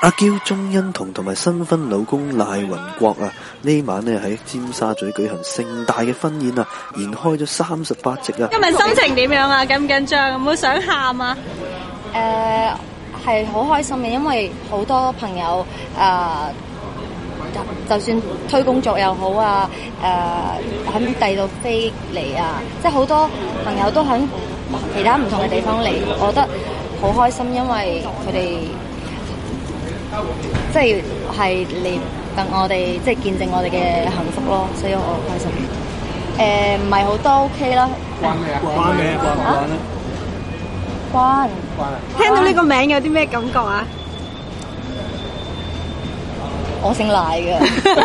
阿嬌鐘欣彤同埋新婚老公賴雲國啊，呢晚呢喺尖沙咀舉行盛大嘅婚宴啊，筵開咗38席啊。 今日心情點樣啊？緊唔緊張？有冇想喊啊？ 係好開心嘅，因為好多朋友就算推工作又好啊，喺第度飛嚟啊，即係好多朋友都喺其他唔同嘅地方嚟，我覺得好開心，因為佢哋即係嚟等我哋，即係見證我哋嘅幸福咯，所以我好開心。唔係好多 OK 啦。關咩啊？關咩啊？關唔關咧？關。 聽到呢個名有啲咩感覺啊？ 我姓賴嘅。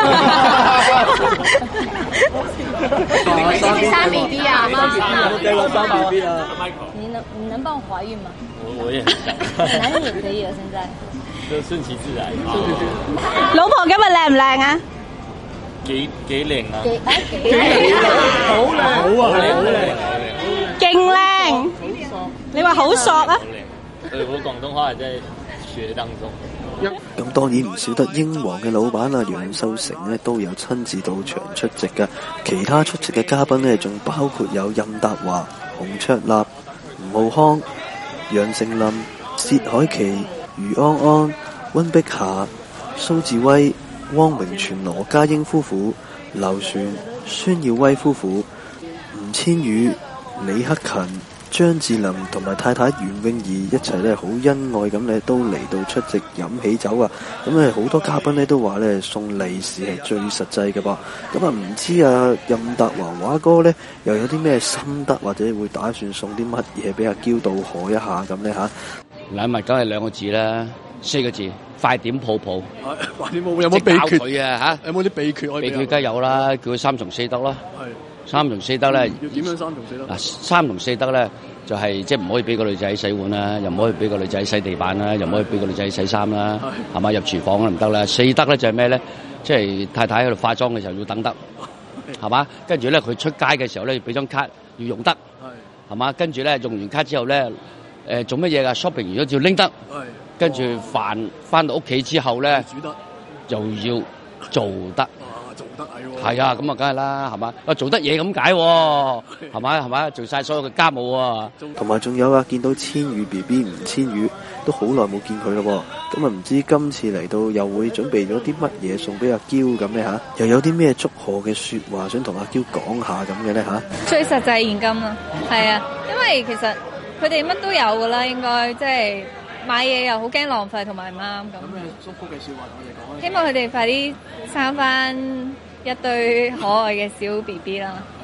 生 BB 啊？生 BB 啊？你能幫我懷孕嗎？ 我也男人也可以了，現在。 就順其自然。 老婆今日靚唔靚啊？ 幾靚啊！ 幾靚啊！ 好靚，好啊，好靚， 勁靚。你話好索啊？ 我廣東話在學當中。 咁當然唔少得英皇嘅老闆啊楊秀成呢都有親自到場出席㗎，其他出席嘅嘉賓呢仲包括有任達華、洪卓立、吳浩康、楊丞琳、薛凱琪、余安安、溫碧霞、蘇志威、汪明荃、羅家英夫婦、劉璇、孫耀威夫婦、吳千語、李克勤、張智霖同埋太太袁詠儀一齊咧，好恩愛咁咧，都嚟到出席飲喜酒啊！咁咧好多嘉賓咧都話咧送利是係最實際嘅噃。咁啊唔知啊任達華華哥咧又有啲咩心得，或者會打算送啲乜嘢俾阿嬌道賀一下咁咧嚇？ 禮物梗係2個字啦，4個字，快點抱抱。 快點抱抱有冇秘訣佢啊嚇？ 有冇啲秘訣？ 秘訣梗係有啦，叫佢3從4德咯。3從4德咧， 要點樣3從4德？ 嗱，3從4德咧就係即係唔可以俾個女仔洗碗啦，又唔可以俾個女仔洗地板啦，又唔可以俾個女仔洗衫啦，係嘛？入廚房都唔得啦。4德咧就係咩咧？即係太太喺度化妝嘅時候要等得，係嘛？跟住咧佢出街嘅時候咧要俾張卡要用得，係嘛？跟住咧用完卡之後咧做乜嘢㗎 ？shopping 完咗要拎得，跟住飯翻到屋企之後咧又要做得。 做得係啊，咁啊，梗係啦，係嘛？做得嘢咁解喎，係嘛？做晒所有嘅家務喎。 同埋仲有啊，見到千羽 BB 吳千羽都好耐冇見佢咯，咁啊唔知今次嚟到又會準備咗啲乜嘢送俾阿嬌咁咧嚇？又有啲咩祝賀嘅説話想同阿嬌講下咁嘅咧嚇？ 最實際現金啦，係啊，因為其實佢哋乜都有噶啦，應該即係買嘢又好驚浪費同埋唔啱咁。 有咩祝福嘅説話同我哋講？ 希望佢哋快啲生翻一堆可愛嘅小 BB 啦〜